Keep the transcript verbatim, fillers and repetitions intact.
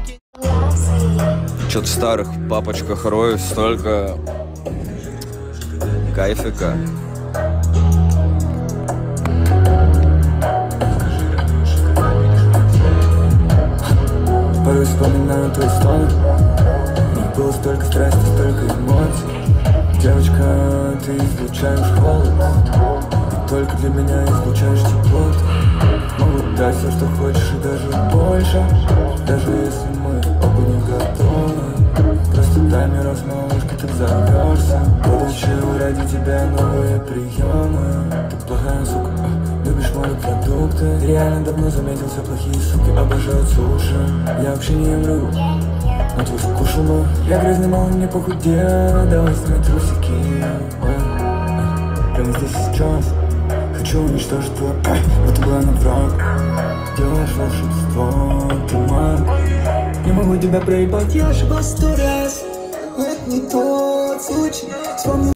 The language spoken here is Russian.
Что-то в старых папочках роюсь, столько кайфика. Порой вспоминаю твои стоны. В них было столько страсти, столько эмоций. Девочка, ты излучаешь холод, и только для меня излучаешь тепло. Могу дать все, что хочешь, и даже больше. Даже если мы оба не готовы. Просто дай мне раз, малышка, ты взорвешься. Получил ради тебя новые приемы. Ты плохая сука, любишь морепродукты. Реально давно заметил, все плохие суки обожают суши. Я вообще не ем рыбу, но твой вкус мой. Я грязный малый, мне похудел. Давай снять трусики. Прямо здесь и сейчас хочу уничтожить твой кайф, будто бы она враг. Делаешь волшебство, ты моя. Не могу тебя проебать, я ошибался сто раз. Но это не тот случай. Вспомни